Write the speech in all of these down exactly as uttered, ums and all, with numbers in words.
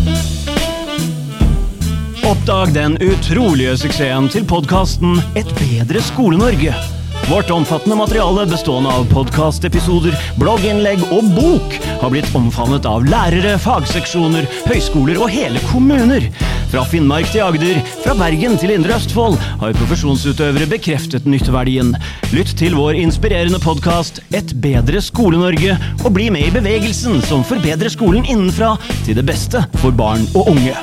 Oppdag den utrolige suksessen til podcasten Et bedre Skole-Norge. Vårt omfattende materiale bestående av podcastepisoder, blogginnlegg og bok har blitt omfavnet av lærere, fagseksjoner, høyskoler og hele kommuner. Fra Finnmark til Agder, fra Bergen til Indre Østfold har profesjonsutøvere bekreftet nytteverdien. Lytt til vår inspirerende podcast Et bedre Skole-Norge og bli med i bevegelsen som forbedrer skolen innenfra til det beste for barn og unge.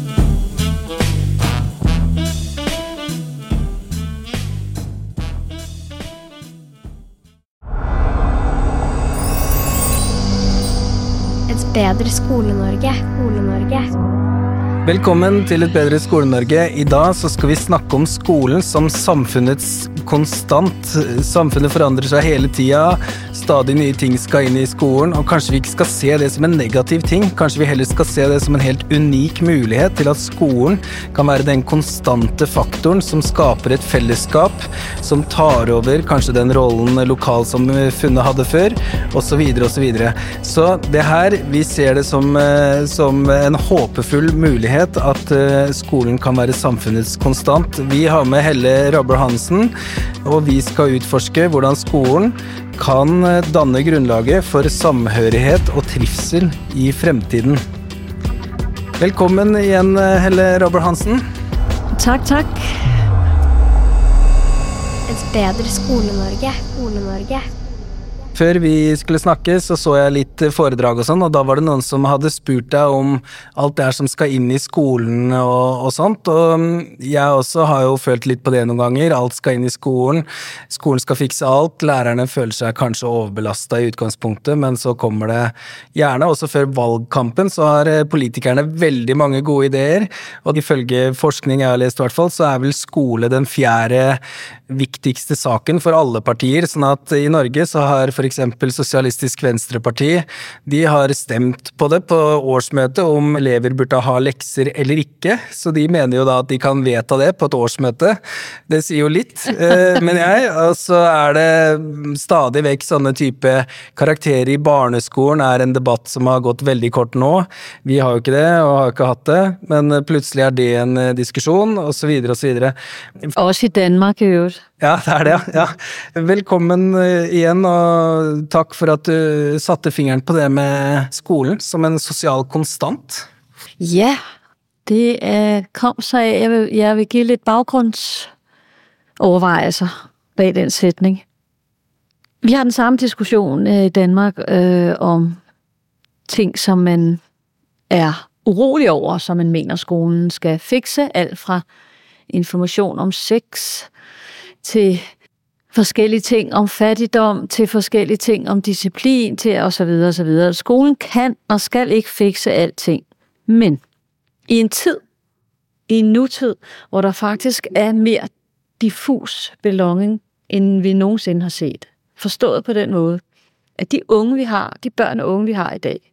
Bedre Skole-Norge, Skole-Norge. Velkommen til Et bedre Skole-Norge. I dag så skal vi snakke om skolen som samfunnets konstant. Samfunnet forandrer seg hele tida. Stadig nye ting skal inn i skolen, og kanskje vi ikke skal se det som en negativ ting. Kanskje vi heller skal se det som en helt unik mulighet til at skolen kan være den konstante faktoren som skaper et fellesskap, som tar over kanskje den rollen lokalsamfunnet hadde før, og så videre og så videre. Så det her, vi ser det som, som en håpefull mulighet at skolen kan være samfunnets konstant. Vi har med Helle Rabber Hansen, og vi skal utforske hvordan skolen kan danne grunnlaget for samhørighet og trivsel i fremtiden. Velkommen igjen, Helle Rabber Hansen. Takk, takk. Et bedre Skole-Norge, Skole-Norge. Før vi skulle snakke så så jeg litt foredrag og sånn, og da var det noen som hadde spurt deg om alt det her som skal inn i skolen og, og sånt, og jeg også har jo følt litt på det noen ganger. Alt skal inn i skolen, skolen skal fikse alt, lærerne føler seg kanskje overbelastet i utgangspunktet, men så kommer det gjerne, også før valgkampen, så har politikerne veldig mange gode ideer, og ifølge forskning jeg har lest i hvert fall, så er vel skole den fjerde viktigste saken for alle partier, sånn at i Norge så har for eksempel Sosialistisk Venstreparti, de har stemt på det på årsmøte om elever burde ha lekser eller ikke, så de mener jo da at de kan vedta det på et årsmøte. Det sier jo litt, men jeg, og så er det stadig vekk sånne type karakterer i barneskolen er en debatt som har gått veldig kort nå. Vi har jo ikke det, og har ikke hatt det, men plutselig er det en diskusjon, og så videre og så videre. Også i Danmark, jo. Ja, det er det, ja. Velkommen igjen, og takk for at du satte fingeren på det med skolen som en sosial konstant. Ja, det er, kom så af. Jeg vil, jeg vil give lidt baggrundsovervejelser bag den sætning. Vi har den samme diskussion i Danmark øh, om ting, som man er urolig over, som man mener skolen skal fikse, alt fra information om sex til forskellige ting om fattigdom, til forskellige ting om disciplin, til og så videre og så videre. Skolen kan og skal ikke fikse alting, men i en tid, i en nutid, hvor der faktisk er mere diffus belonging, end vi nogensinde har set. Forstået på den måde, at de unge, vi har, de børn og unge, vi har i dag,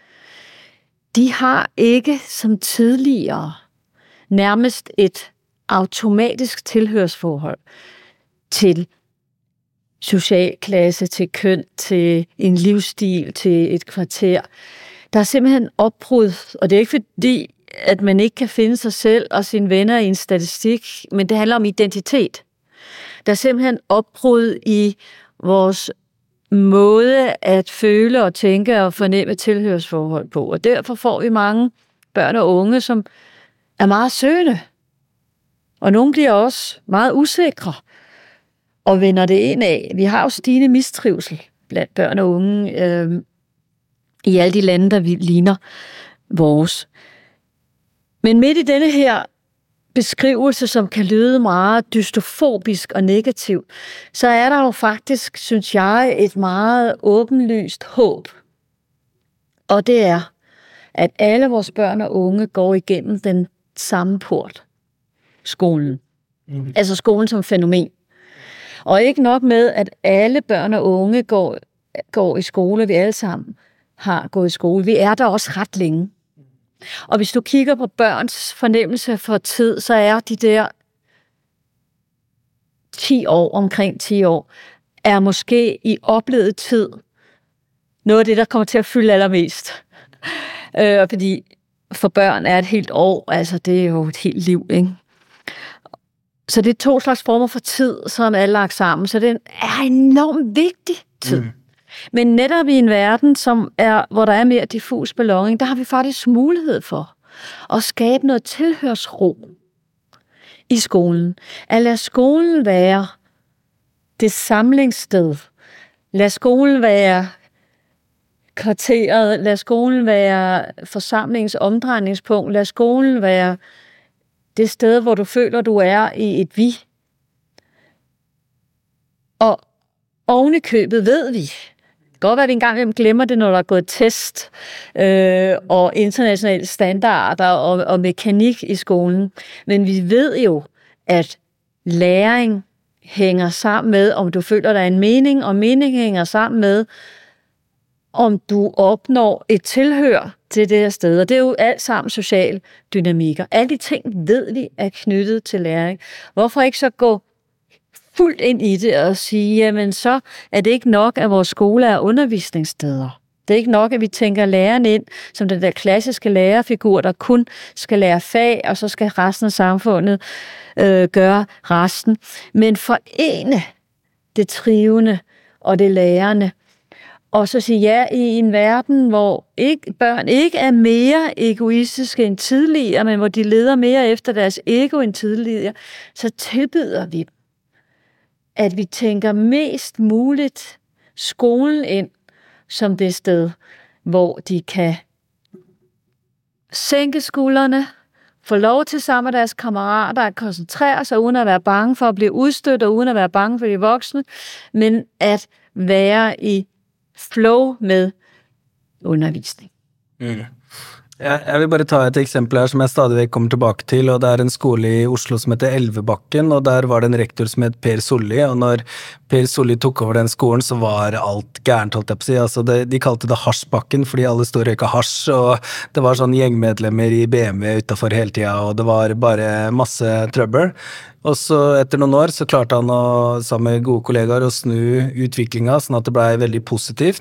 de har ikke som tidligere nærmest et automatisk tilhørsforhold til socialklasse, til køn, til en livsstil, til et kvarter. Der er simpelthen opbrud, og det er ikke fordi, at man ikke kan finde sig selv og sine venner i en statistik, men det handler om identitet. Der er simpelthen opbrud i vores måde at føle og tænke og fornemme tilhørsforhold på, og derfor får vi mange børn og unge, som er meget søgende. Og nogle bliver også meget usikre og vender det ind af. Vi har jo stigende mistrivsel blandt børn og unge øh, i alle de lande, der vi ligner vores. Men midt i denne her beskrivelse, som kan lyde meget dystofobisk og negativ, så er der jo faktisk, synes jeg, et meget åbenlyst håb. Og det er, at alle vores børn og unge går igennem den samme port. Skolen. Mm. Altså skolen som fænomen. Og ikke nok med, at alle børn og unge går, går i skole, vi alle sammen har gået i skole. Vi er der også ret længe. Og hvis du kigger på børns fornemmelse for tid, så er de der ti år, omkring ti år, er måske i oplevet tid noget af det, der kommer til at fylde allermest. øh, fordi for børn er et helt år, altså det er jo et helt liv, ikke? Så det er to slags former for tid, som er lagt sammen, så det er enormt vigtig tid. Mm. Men netop i en verden, som er, hvor der er mere diffus belonging, der har vi faktisk mulighed for at skabe noget tilhørsro i skolen. At lade skolen være det samlingssted. Lad skolen være kvarteret. Lad skolen være forsamlingens omdrejningspunkt. Lad skolen være det sted, hvor du føler, du er i et vi. Og oven i købet ved vi, det kan godt være, at vi engang glemmer det, når der er gået test øh, og internationale standarder og, og mekanik i skolen. Men vi ved jo, at læring hænger sammen med, om du føler, der er en mening, og mening hænger sammen med, om du opnår et tilhør til det her sted. Og det er jo alt sammen social dynamikker. Alle de ting ved vi er knyttet til læring. Hvorfor ikke så gå fuldt ind i det og sige, jamen så er det ikke nok, at vores skole er undervisningssteder. Det er ikke nok, at vi tænker læreren ind som den der klassiske lærerfigur, der kun skal lære fag, og så skal resten af samfundet øh, gøre resten. Men forene det trivende og det lærende. Og så sige ja i en verden, hvor ikke, børn ikke er mere egoistiske end tidligere, men hvor de leder mere efter deres ego end tidligere, så tilbyder vi dem, at vi tænker mest muligt skolen ind som det sted, hvor de kan sænke skuldrene, få lov til sammen med deres kammerater at koncentrere sig, uden at være bange for at blive udstødt, og uden at være bange for de voksne, men at være i flow med undervisning. Mm. Jeg, jeg vil bare ta et eksempel her som jeg stadigvæk kommer tilbake til, og det er en skole i Oslo som heter Elvebakken, og der var det en rektor som het Per Solli, og når Per Solli tok over den skolen, så var alt gærent, holdt jeg på å si. Altså det, de kalte det Hasjbakken, fordi alle stod og røyka hasj, og det var sånn gjengmedlemmer i B M W utenfor hele tiden, og det var bare masse trøbbel. Og så etter noen år så klarte han å, sammen med gode kollegaer, å snu utviklingen, sånn at det ble veldig positivt.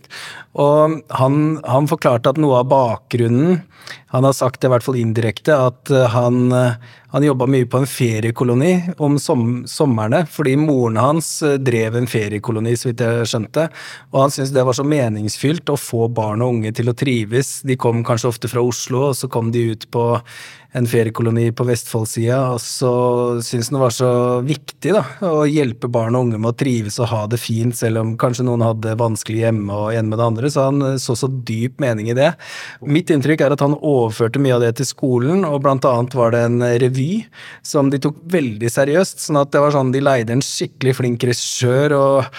Og han, han forklarte at noe av bakgrunnen, han har sagt det i hvert fall indirekte, at han, han jobbet mye på en feriekoloni om som, sommerne, fordi moren hans drev en feriekoloni, så vidt jeg skjønte, og han syntes det var så meningsfylt å få barn og unge til å trives. De kom kanskje ofte fra Oslo, og så kom de ut på en feriekoloni på Vestfoldsida, og så syntes han det var så viktig da, å hjelpe barn og unge med å trives og ha det fint, selv om kanskje noen hadde vanskelig hjemme og en med det andre, så han så så dyp mening i det. Mitt inntrykk er at han overførte mye av det til skolen, og blant annet var det en revy som de tok veldig seriøst, sånn at det var sånn, de leide en skikkelig flink regissør,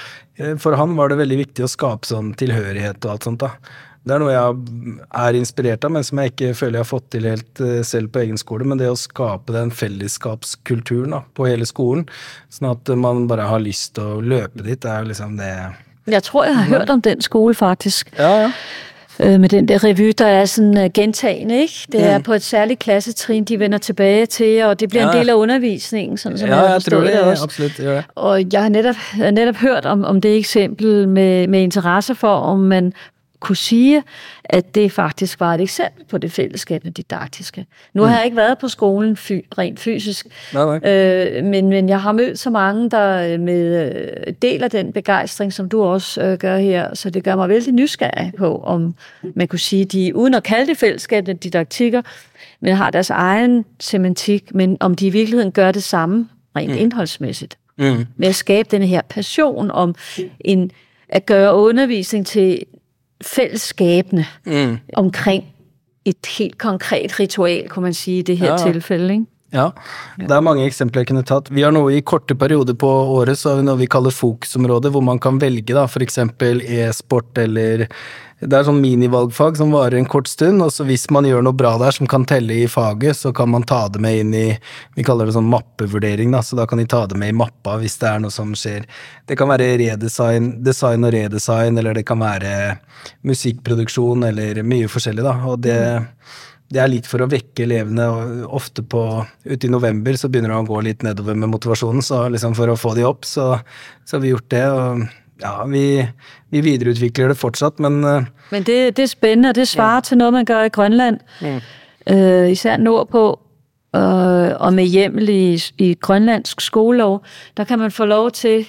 og for han var det veldig viktig å skape sånn tilhørighet og alt sånt da. Det er noe jeg er inspirert av, men som jeg ikke føler jeg har fått til helt selv på egen skole, men det å skape den fellesskapskulturen da, på hele skolen, sånn at man bare har lyst til å løpe dit, det er liksom det. Jeg tror, jeg har hørt om den skole faktisk. Ja, ja. Med den der revy, der er sådan gentagende, ikke? Det er mm. på et særligt klassetrin, de vender tilbage til, og det bliver ja. en del af undervisningen, sådan som ja, jeg har jeg forstået tror det, det også. Absolut, ja. Og jeg har netop, jeg har netop hørt om, om det eksempel med, med interesse for, om man kunne sige, at det faktisk var et eksempel på det fællesskabende didaktiske. Nu mm. har jeg ikke været på skolen fy, rent fysisk, nej, nej. Øh, men, men jeg har mødt så mange, der med øh, deler den begejstring, som du også øh, gør her, så det gør mig vældig nysgerrig på, om man kunne sige, de uden at kalde det fællesskabende didaktikker, men har deres egen semantik, men om de i virkeligheden gør det samme rent mm. indholdsmæssigt. Mm. Med at skabe den her passion om en, at gøre undervisning til fællesskabende mm. omkring et helt konkret ritual, kunne man sige, i det her ja. tilfælde, ikke? Ja, det er mange eksempler jeg kunne tatt. Vi har noe i korte perioder på året, så har vi noe vi kaller fokusområde, hvor man kan velge da, for eksempel e-sport eller det er sånn minivalgfag som varer en kort stund, og så hvis man gjør noe bra der som kan telle i faget, så kan man ta det med inn i, vi kaller det sånn mappevurdering da, så da kan de ta det med i mappa hvis det er noe som skjer. Det kan være redesign, design og redesign, eller det kan være musikkproduksjon, eller mye forskjellig da, og det, det er litt for å vekke elevene, og ofte på, ute i november så begynner det å gå litt nedover med motivasjonen, så liksom for å få de opp, så, så har vi gjort det, og ja, vi, vi videreutvikler det fortsatt, men... Men det, det er spændende, og det svarer ja. til noget, man gør i Grønland. Mm. øh, især nordpå, øh, og med hjemmel i, i grønlandsk skolelov, der kan man få lov til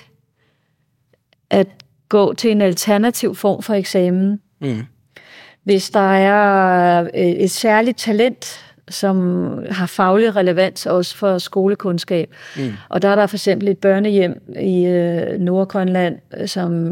at gå til en alternativ form for eksamen. Mm. Hvis der er et, et særligt talent, som har faglig relevans også for skolekundskab. Mm. Og der er der for eksempel et børnehjem i øh, Nordgrønland, som,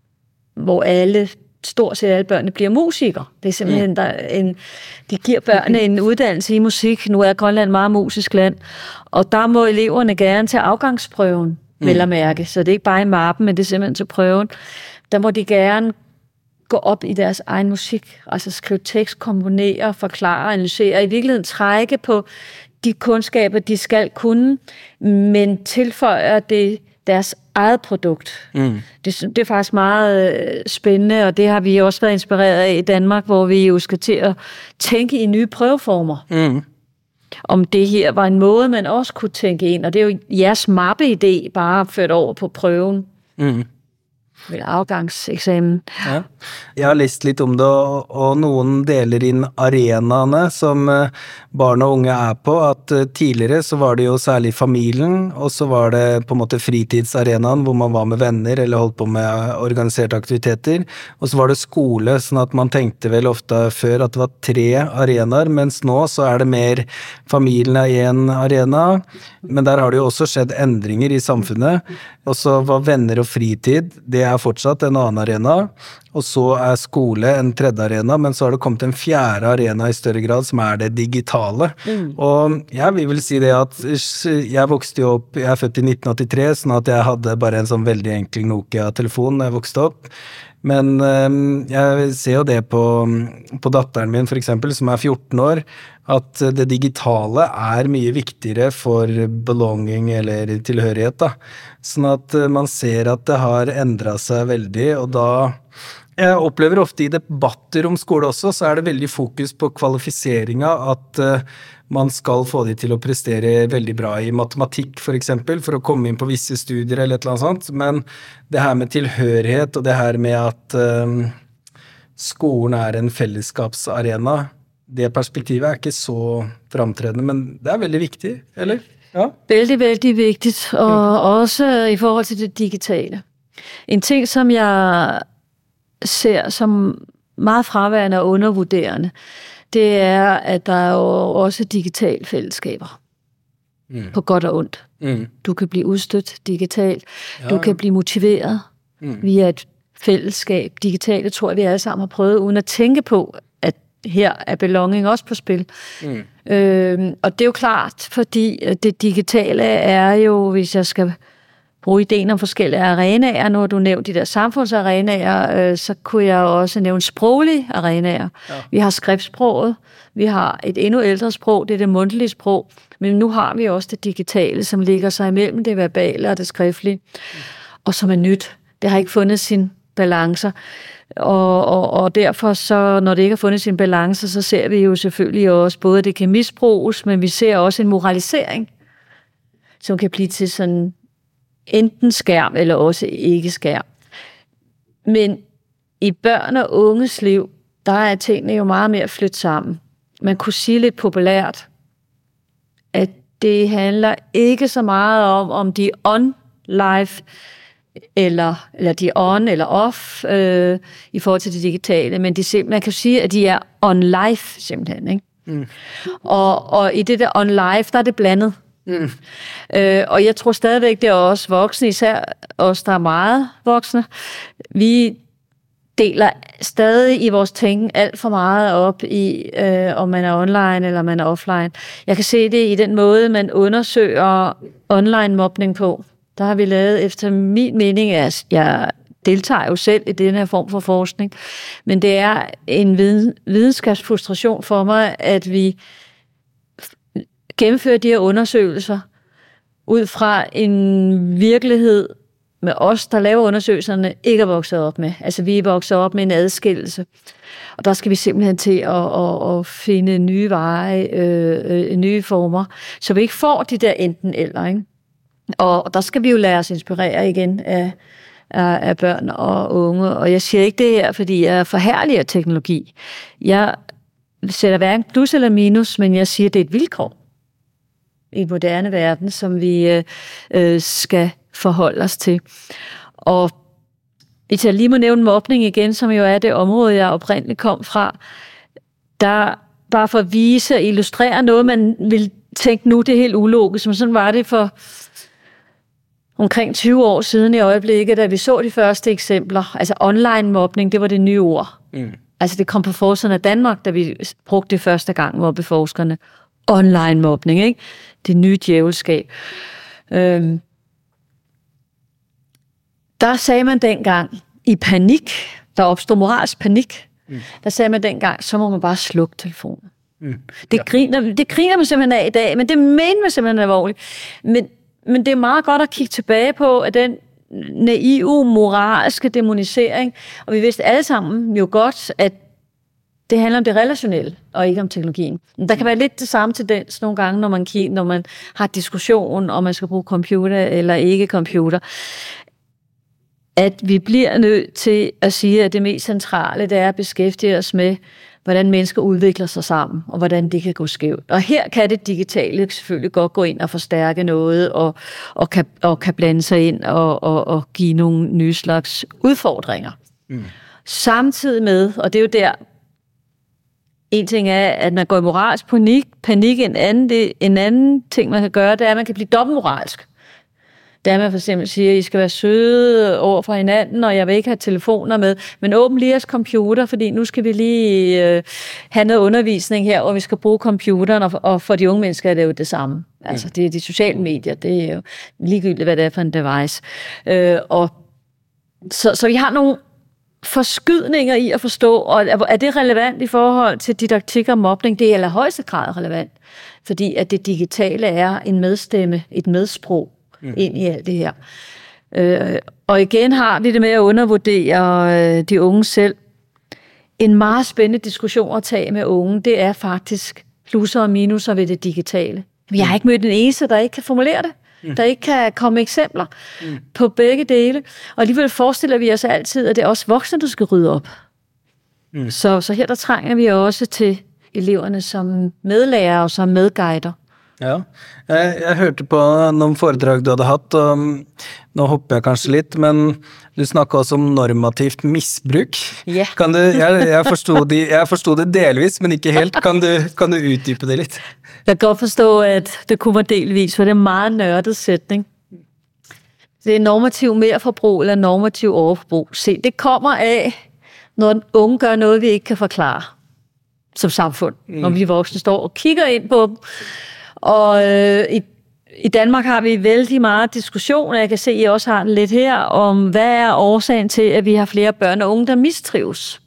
hvor alle, stort set alle børnene bliver musikere. Det er simpelthen, mm. der en, de giver børnene en uddannelse i musik. Nu er Grønland meget musisk land, og der må eleverne gerne tage afgangsprøven, mm. vel at mærke. Så det er ikke bare i mappen, men det er simpelthen til prøven. Der må de gerne gå op i deres egen musik, altså skrive tekst, komponere, forklare, analysere, i virkeligheden trække på de kundskaber, de skal kunne, men tilføjer det deres eget produkt. Mm. Det, det er faktisk meget spændende, og det har vi også været inspireret af i Danmark, hvor vi jo skal til at tænke i nye prøveformer. Mm. Om det her var en måde, man også kunne tænke ind, og det er jo jeres mappe-idé, bare ført over på prøven. Mm. Vel, afgangseksamen. Ja. Jeg har læst lidt om det, og, og nogen deler inn arenaene som uh, barn og unge er på, at uh, tidligere så var det jo særlig familien, og så var det på en måte fritidsarenaen, hvor man var med venner, eller holdt på med organiserte aktiviteter, og så var det skole, sånn at man tenkte vel ofte før at det var tre arenaer, mens nå så er det mer familien er en arena, men der har det jo også skjedd endringer i samfunnet, og så var venner og fritid, det er fortsatt en annen arena, og så er skole en tredje arena, men så har det kommet en fjerde arena i større grad, som er det digitale. Mm. Og jeg vil vel si det at jeg vokste jo opp, jeg er født i nitten åttitre, sånn at jeg hadde bare en sånn veldig enkel Nokia-telefon når jeg vokste opp. Men um, jeg ser jo det på, på datteren min for eksempel, som er fjorten år, at det digitale er mye viktigere for belonging eller tilhørighet da. Sånn at man ser at det har endret seg veldig, og da jeg opplever ofte i debatter om skole også, så er det veldig fokus på kvalifiseringa, at uh, man skal få de til å prestere veldig bra i matematikk for eksempel, for å komme inn på visse studier eller et eller annet sånt, men det her med tilhørighet og det her med at um, skolen er en fellesskapsarena, det perspektivet er ikke så fremtrædende, men det er veldig viktig, eller? Ja. Veldig, veldig vigtigt, og mm. også i forhold til det digitale. En ting, som jeg ser som meget fraværende og undervurderende, det er, at der er jo også digitale fællesskaber. Mm. På godt og ondt. Mm. Du kan blive udstødt digitalt. Ja. Du kan blive motiveret mm. via et fællesskab. Digitale tror jeg, vi alle sammen har prøvet, uden at tænke på, at her er belonging også på spil. Mm. Øhm, og det er jo klart, fordi det digitale er jo, hvis jeg skal bruge ideen om forskellige arenaer, nu har du nævnt de der samfundsarenaer, øh, så kunne jeg også nævne sproglige arenaer. Ja. Vi har skriftsproget, vi har et endnu ældre sprog, det er det mundtlige sprog, men nu har vi også det digitale, som ligger sig imellem det verbale og det skriftlige, mm. og som er nyt. Det har ikke fundet sin balancer, og, og, og derfor så, når det ikke har fundet sin balance, så ser vi jo selvfølgelig også, både at det kan misbruges, men vi ser også en moralisering, som kan blive til sådan enten skærm, eller også ikke skærm. Men i børn og unges liv, der er tingene jo meget mere flyttet sammen. Man kunne sige lidt populært, at det handler ikke så meget om, om de er on live, eller, eller de er on eller off, øh, i forhold til det digitale, men de, man kan sige, at de er on live, simpelthen. Ikke? Mm. Og, og i det der on live, der er det blandet. Mm. Øh, og jeg tror stadigvæk, det er også voksne, især os, der er meget voksne. Vi deler stadig i vores tænken alt for meget op i, øh, om man er online eller man er offline. Jeg kan se det i den måde, man undersøger online-mobning på. Der har vi lavet, efter min mening, at jeg deltager jo selv i den her form for forskning, men det er en viden, videnskabsfrustration for mig, at vi gennemføre de her undersøgelser ud fra en virkelighed med os, der laver undersøgelserne, ikke er vokset op med. Altså, vi er vokset op med en adskillelse. Og der skal vi simpelthen til at, at, at finde nye veje, øh, nye former, så vi ikke får de der enten eller. Ikke? Og der skal vi jo lade os inspirere igen af, af, af børn og unge. Og jeg siger ikke det her, fordi jeg forherliger teknologi. Jeg sætter hverken plus eller minus, men jeg siger, at det er et vilkår i en moderne verden, som vi øh, øh, skal forholde os til. Og hvis jeg lige må nævne mobning igen, som jo er det område, jeg oprindeligt kom fra, der bare for at vise og illustrere noget, man vil tænke nu, det er helt ulogisk, men sådan var det for omkring tyve år siden i øjeblikket, da vi så de første eksempler. Altså online mobning, det var det nye ord. Mm. Altså det kom på forsiden af Danmark, da vi brugte det første gang, mobbeforskerne. Online mobning, ikke? Det nye djævelskab. Øhm. Der sagde man dengang i panik, der opstod moralsk panik, mm. der sagde man dengang, så må man bare slukke telefonen. Mm. Det, ja. griner, det griner man simpelthen af i dag, men det mener man simpelthen alvorligt. Men, men det er meget godt at kigge tilbage på, at den naive, moralske demonisering, og vi vidste alle sammen jo godt, at det handler om det relationelle, og ikke om teknologien. Der kan være lidt det samme tendens nogle gange, når man, kigger, når man har diskussion, om man skal bruge computer eller ikke computer, at vi bliver nødt til at sige, at det mest centrale, det er at beskæftige os med, hvordan mennesker udvikler sig sammen, og hvordan det kan gå skævt. Og her kan det digitale selvfølgelig godt gå ind og forstærke noget, og, og, kan, og kan blande sig ind og, og, og give nogle nye slags udfordringer. Mm. Samtidig med, og det er jo der, en ting er, at man går i moralsk panik, panik en, anden, det, en anden ting, man kan gøre, det er, at man kan blive dobbeltmoralsk. Det er, at man for eksempel siger, at I skal være søde over for hinanden, og jeg vil ikke have telefoner med, men åbn lige jeres computer, fordi nu skal vi lige øh, have noget undervisning her, og vi skal bruge computeren, og for, og for de unge mennesker er det jo det samme. Altså, det er de sociale medier, det er jo ligegyldigt, hvad det er for en device. Øh, og så, så vi har nogle forskydninger i at forstå, og er det relevant i forhold til didaktik og mobning? Det er i allerhøjeste grad relevant, fordi at det digitale er en medstemme, et medsprog mm. ind i alt det her. Øh, og igen har vi det med at undervurdere øh, de unge selv. En meget spændende diskussion at tage med unge, det er faktisk plusser og minuser ved det digitale. Vi har ikke mødt den eneste, der ikke kan formulere det. Mm. Der ikke kan komme eksempler mm. på begge dele. Og alligevel forestiller vi os altid, at det er også voksne, der skal rydde op. Mm. Så, så her der trænger vi også til eleverne som medlærer og som medguider. Ja, jeg, jeg hørte på nogle foredrag du hadde hatt, og nå hopper jeg kanskje litt, men du snakket også om normativt misbruk. Yeah. Kan du, jeg, jeg, forstod de, jeg forstod det delvis, men ikke helt. Kan du, kan du uddybe det litt? Jeg kan godt forstå, at det kunne være delvis, for det er en meget nørdet sætning. Det er normativ merforbrug eller normativ overforbrug. Se, det kommer af, når en unge gør noget, vi ikke kan forklare som samfund. Mm. Når vi voksne står og kigger ind på dem. Og øh, i, i Danmark har vi vældig meget diskussion, og jeg kan se, at I også har den lidt her, om hvad er årsagen til, at vi har flere børn og unge, der mistrives.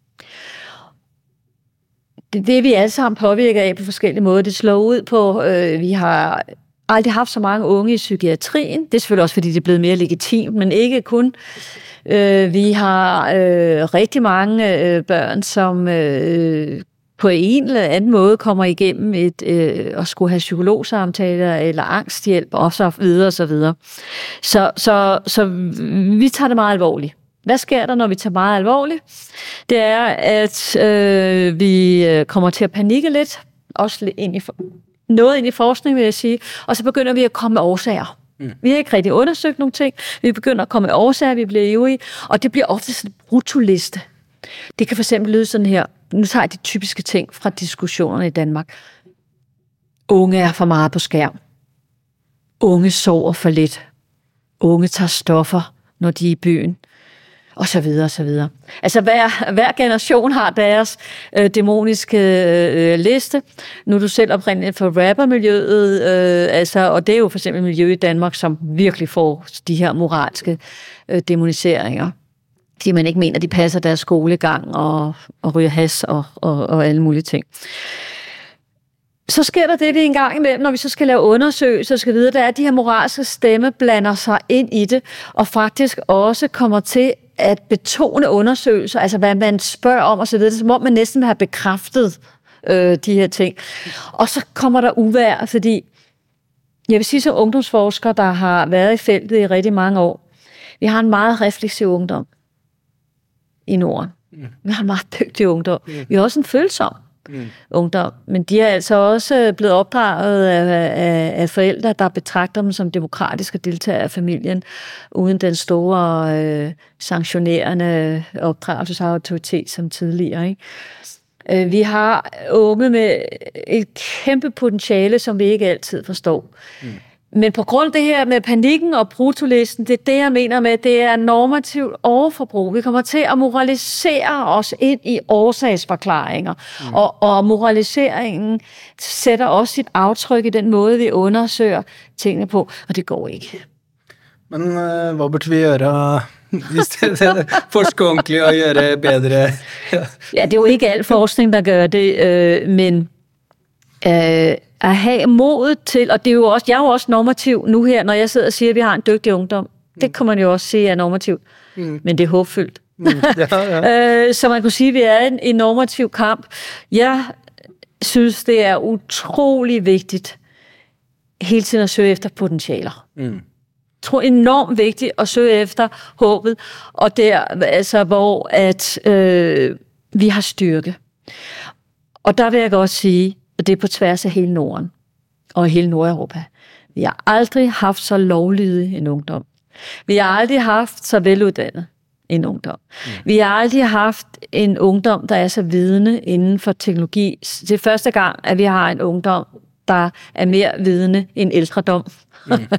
Det, det er vi alle sammen påvirker af på forskellige måder. Det slår ud på, øh, vi har aldrig haft så mange unge i psykiatrien. Det er selvfølgelig også, fordi det er blevet mere legitimt, men ikke kun. Øh, vi har øh, rigtig mange øh, børn, som øh, på en eller anden måde kommer igennem et, øh, at skulle have psykologsamtaler eller angsthjælp og så videre og så videre. Så, så, så vi tager det meget alvorligt. Hvad sker der, når vi tager meget alvorligt? Det er, at øh, vi kommer til at panikke lidt, også ind i, noget ind i forskning, vil jeg sige, og så begynder vi at komme med årsager. Mm. Vi har ikke rigtig undersøgt nogle ting. Vi begynder at komme med årsager, vi bliver ivrige, og det bliver ofte sådan en brutoliste. Det kan for eksempel lyde sådan her. Nu tager jeg de typiske ting fra diskussionerne i Danmark. Unge er for meget på skærm. Unge sover for lidt. Unge tager stoffer, når de er i byen. Og så videre, og så videre. Altså hver, hver generation har deres øh, dæmoniske øh, liste. Nu er du selv oprindeligt for rappermiljøet, øh, altså, og det er jo for eksempel miljø i Danmark, som virkelig får de her moralske øh, dæmoniseringer. De man ikke mener, de passer deres skolegang og, og ryger has og, og, og alle mulige ting. Så sker der det, det en gang imellem, når vi så skal lave undersøgelser og skal videre, der er, at de her moralske stemme blander sig ind i det, og faktisk også kommer til at betone undersøgelser, altså hvad man spørger om og så videre, som om man næsten har bekræftet øh, de her ting. Og så kommer der uvejr, fordi jeg vil sige som ungdomsforsker, der har været i feltet i rigtig mange år, vi har en meget refleksiv ungdom i Norden. Mm. Vi har en meget dygtig ungdom. Mm. Vi har også en følsom. mm. ungdom. Men de er altså også blevet opdraget af, af, af forældre, der betragter dem som demokratiske deltagere af familien, uden den store øh, sanktionerende opdragelsesautoritet som tidligere, ikke? Vi har unge med et kæmpe potentiale, som vi ikke altid forstår. Mm. Men på grund af det her med panikken og brutolisten, det er det, jeg mener med, det er normativt overforbrug. Vi kommer til at moralisere os ind i årsagsforklaringer, mm. og, og moraliseringen sætter også sit aftryk i den måde, vi undersøger tingene på, og det går ikke. Men uh, hvad burde vi gøre i stedet? Forske ordentligt og gøre bedre? Ja. Ja, det er jo ikke al forskning, der gør det, øh, men øh, at have modet til, og det er jo også, jeg er jo også normativ nu her, når jeg sidder og siger, at vi har en dygtig ungdom. Det kan man jo også sige er normativt, mm. men det er håbfyldt. Mm. Ja, ja. øh, så man kunne sige, at vi er en, en normativ kamp. Jeg synes, det er utrolig vigtigt hele tiden at søge efter potentialer. Mm. Jeg tror enormt vigtigt at søge efter håbet, og der, altså, hvor at, øh, vi har styrke. Og der vil jeg godt sige, at det er på tværs af hele Norden og hele Nordeuropa. Vi har aldrig haft så lovlydig en ungdom. Vi har aldrig haft så veluddannet en ungdom. Mm. Vi har aldrig haft en ungdom, der er så vidende inden for teknologi. Det er første gang, at vi har en ungdom, der er mere vidende end ældredom. Mm. Mm.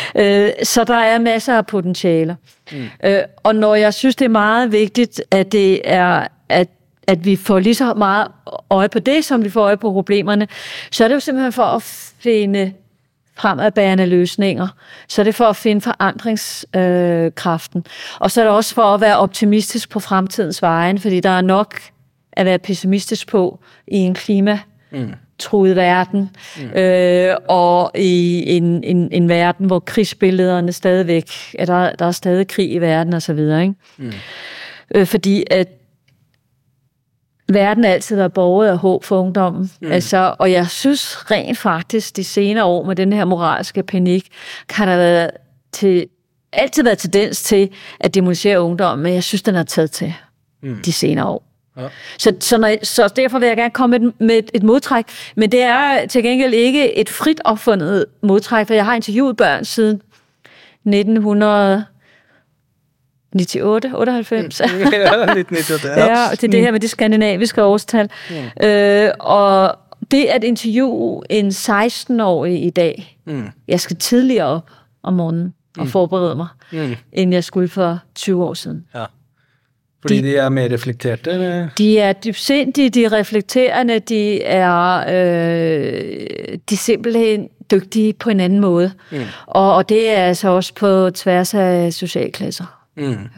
Så der er masser af potentialer. Mm. Og når jeg synes, det er meget vigtigt, at det er, at, at vi får lige så meget øje på det, som vi får øje på problemerne, så er det jo simpelthen for at finde fremadbærende løsninger. Så er det for at finde forandringskraften. Og så er det også for at være optimistisk på fremtidens vejen, fordi der er nok at være pessimistisk på i en klima mm. truet verden, mm. øh, og i en, en, en verden, hvor krigsbillederne stadigvæk, at der, der er stadig krig i verden, og så videre, ikke? Mm. Øh, fordi at verden altid har båret af håb for ungdommen. Mm. Altså, og jeg synes rent faktisk, de senere år med den her moralske panik, kan der være til, altid været tendens til at demonisere ungdommen, men jeg synes, den har taget til mm. de senere år. Ja. Så, så, når, så derfor vil jeg gerne komme med, med et, et modtræk, men det er til gengæld ikke et frit opfundet modtræk, for jeg har interviewet børn siden nitten nioghalvfems, otteoghalvfems. Ja, nitten nioghalvfems, ja. Ja, det er det her med det skandinaviske årstal. Ja. Øh, og det at interviewe en seksten-årig i dag, mm. jeg skal tidligere op om morgenen og mm. forberede mig, mm. end jeg skulle for tyve år siden. Ja. Fordi de, de er mere reflekterte? Eller? De er dybsindige, de er reflekterende, de er, øh, de er simpelthen dygtige på en anden måde. Mm. Og, og det er altså også på tværs af socialklasser. Mm. Ja.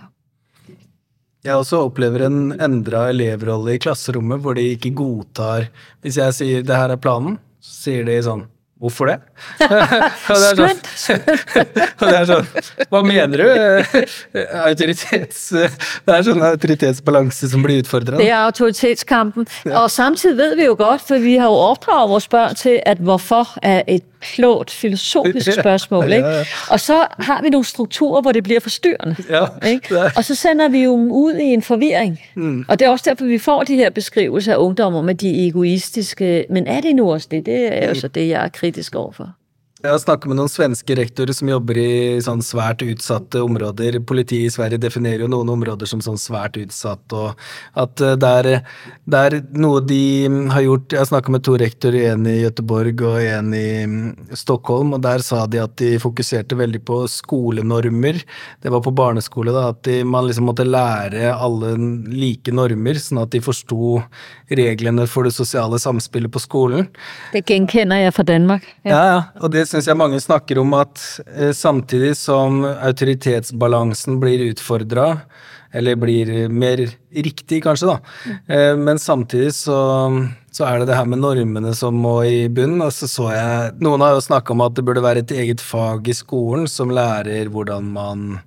Jeg også oplever en ændret elevrolle i klasserummet, hvor de ikke godtar, hvis jeg siger, det her er planen, så siger de sådan, hvorfor det? Skønt! Og det er sånn, hva mener du? Autoritets, det er sånn autoritetsbalance som blir utfordret. Det er autoritetskampen, ja. Og samtidig ved vi jo godt, for vi har jo opdraget vores børn til, at hvorfor er et klogt filosofisk spørgsmål, ikke? Ja, ja. Og så har vi nogle strukturer, hvor det bliver forstyrrende, ja, ikke? Og så sender vi jo dem ud i en forvirring. Mm. Og det er også derfor, vi får de her beskrivelser af ungdommer med de egoistiske, men er det nu også det? Det er jo så det, jeg er kritisk overfor. Jeg har snakket med nogle svenske rektorer som jobber i sånn svært utsatte områder. Politiet i Sverige definerer jo noen områder som sånn svært utsatt, og at det er, det er noe de har gjort. Jeg har snakket med to rektorer, en i Göteborg og en i Stockholm, og der sa de at de fokuserte veldig på skolenormer. Det var på barneskole da, at de, man liksom måtte lære alle like normer, sånn at de forstod reglene for det sosiale samspillet på skolen. Det genkender jeg fra Danmark. Ja, ja, ja, og det synes jeg mange snakker om, at eh, samtidig som autoritetsbalansen blir utfordret, eller blir mer riktig kanskje da, eh, men samtidig så, så er det det her med normene som må i bunnen, og så så jeg, noen har jo snakket om at det burde være et eget fag i skolen som lærer hvordan man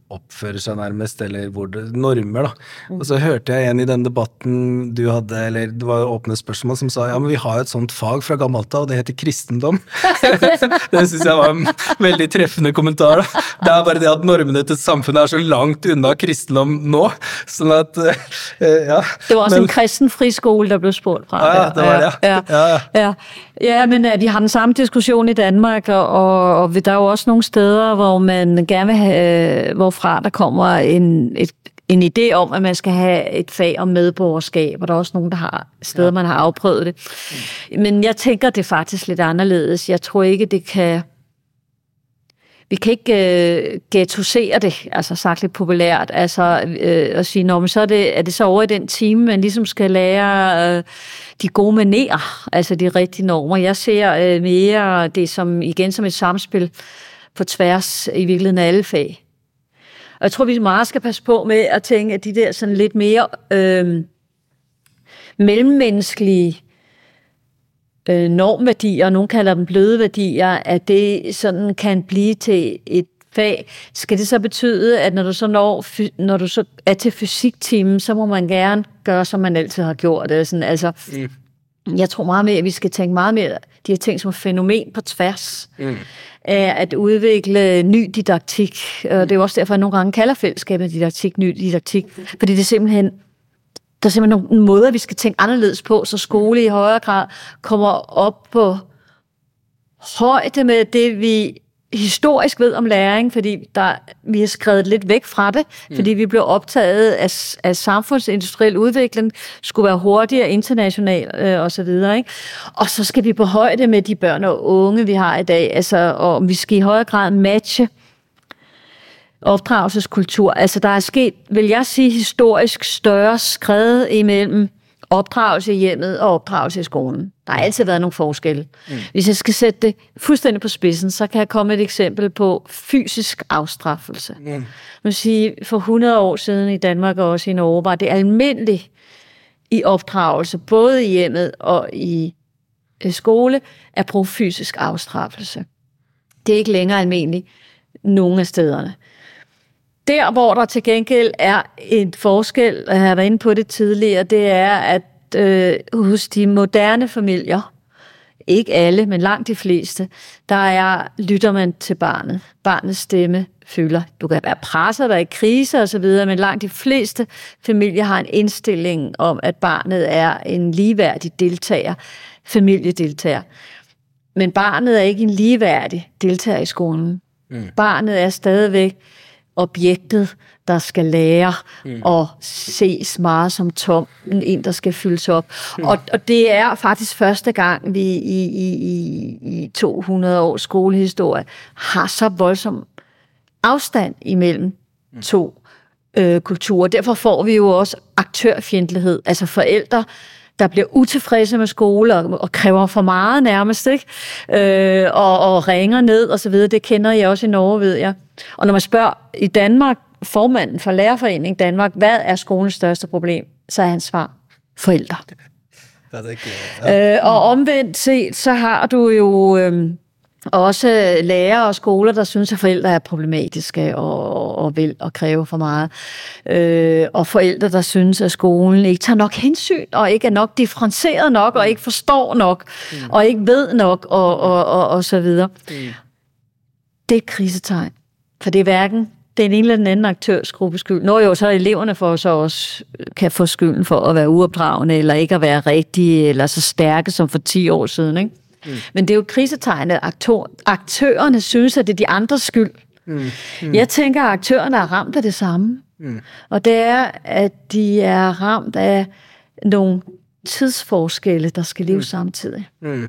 oppfører seg nærmest, eller hvor det, normer da. Og så hørte jeg en i den debatten du hadde, eller det var åpne spørsmål som sa, ja, men vi har et sånt fag fra gammelt av, og det heter kristendom. Det synes jeg var en veldig treffende kommentar da. Det er bare det at normene til samfunnet er så langt unna kristendom nå, sånn at, uh, ja. Det var også men, en kristen friskole, der blev spurgt fra. Ja, det var det, ja. Ja, ja. ja. ja men uh, vi har den samme diskussion i Danmark, og, og, og der er jo også nogle steder, hvor man gerne vil have, uh, hvorfra der kommer en, et, en idé om, at man skal have et fag om medborgerskab, og der er også nogen, der har steder, ja. Man har afprøvet det. Men jeg tænker, det er faktisk lidt anderledes. Jeg tror ikke, det kan... Vi kan ikke øh, ghettosere det, altså sagt lidt populært, altså øh, at sige, nå, men så er det, er det så over i den time, man ligesom skal lære øh, de gode manerer, altså de rigtige normer. Jeg ser øh, mere det som, igen som et samspil på tværs i virkeligheden af alle fag. Og jeg tror, vi meget skal passe på med at tænke, at de der sådan lidt mere øh, mellemmenneskelige øh, normværdier, og nogen kalder dem bløde værdier, at det sådan kan blive til et fag. Skal det så betyde, at når du så, når, når du så er til fysiktimen, så må man gerne gøre, som man altid har gjort? Eller sådan. Altså, mm. Jeg tror meget mere, at vi skal tænke meget mere de her ting som fænomen på tværs. Mm. At udvikle ny didaktik. Det er jo også derfor, at jeg nogle gange kalder fællesskabet didaktik, ny didaktik. Fordi det er simpelthen, der er simpelthen nogle måder, vi skal tænke anderledes på, så skole i højere grad kommer op på højde med det, vi historisk ved om læring, fordi der, vi har skrevet lidt væk fra det, mm. fordi vi blev optaget af, af samfundsindustriel udvikling, skulle være hurtigere, international øh, og så videre, ikke? Og så skal vi på højde med de børn og unge, vi har i dag, altså, og vi skal i højere grad matche opdragelseskultur. Altså, der er sket, vil jeg sige, historisk større skred imellem opdragelse i hjemmet og opdragelse i skolen. Der har altid været nogle forskelle. Mm. Hvis jeg skal sætte det fuldstændig på spidsen, så kan jeg komme et eksempel på fysisk afstraffelse. Mm. Man vil sige, for hundrede år siden i Danmark og også i Norge, var det almindeligt i opdragelse, både i hjemmet og i skole, at bruge fysisk afstraffelse. Det er ikke længere almindeligt nogen af stederne. Der, hvor der til gengæld er en forskel, og jeg har været inde på det tidligere, det er, at øh, hos de moderne familier, ikke alle, men langt de fleste, der er, lytter man til barnet. Barnets stemme fylder. Du kan være presset, der er krise og så videre, men langt de fleste familier har en indstilling om, at barnet er en ligeværdig deltager, familiedeltager. Men barnet er ikke en ligeværdig deltager i skolen. Mm. Barnet er stadigvæk objektet, der skal lære mm. og ses meget som tom, en, der skal fyldes op. Mm. Og, og det er faktisk første gang, vi i, i, i, i to hundrede års skolehistorie har så voldsom afstand imellem mm. to øh, kulturer. Derfor får vi jo også aktørfjendtlighed, altså forældre, der bliver utilfredse med skole og, og kræver for meget nærmest, ikke? Øh, og, og ringer ned og så videre. Det kender jeg også i Norge, ved jeg. Og når man spørger i Danmark, formanden for Lærerforeningen Danmark, hvad er skolens største problem, så er hans svar forældre. Det er det ikke, ja. øh, og omvendt set, så har du jo øh, også lærere og skoler, der synes, at forældre er problematiske og, og vil og kræve for meget. Øh, og forældre, der synes, at skolen ikke tager nok hensyn, og ikke er nok differentieret nok, og ikke forstår nok, mm. og ikke ved nok, og, og, og, og så videre. Mm. Det er et krisetegn. For det er hverken den ene eller den anden aktørs gruppe skyld. Nå jo, så er eleverne for så også kan få skylden for at være uopdragende, eller ikke at være rigtige, eller så stærke som for ti år siden, ikke? Mm. Men det er jo krisetegnet. Aktør, aktørerne synes, at det er de andres skyld. Mm. Mm. Jeg tænker, at aktørerne er ramt af det samme. Mm. Og det er, at de er ramt af nogle tidsforskelle, der skal leve mm. samtidig. Mm.